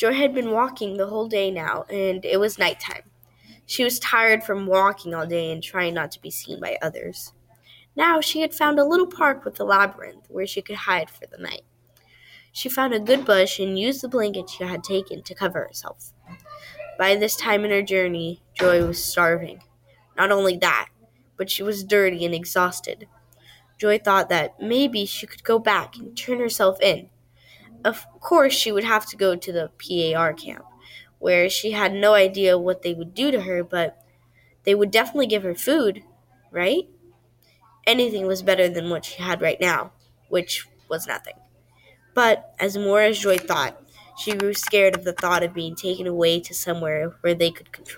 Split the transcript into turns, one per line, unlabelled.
Joy had been walking the whole day now, and it was nighttime. She was tired from walking all day and trying not to be seen by others. Now she had found a little park with a labyrinth where she could hide for the night. She found a good bush and used the blanket she had taken to cover herself. By this time in her journey, Joy was starving. Not only that, but she was dirty and exhausted. Joy thought that maybe she could go back and turn herself in. Of course, she would have to go to the PAR camp, where she had no idea what they would do to her, but they would definitely give her food, right? Anything was better than what she had right now, which was nothing. But as Joy thought, she grew scared of the thought of being taken away to somewhere where they could control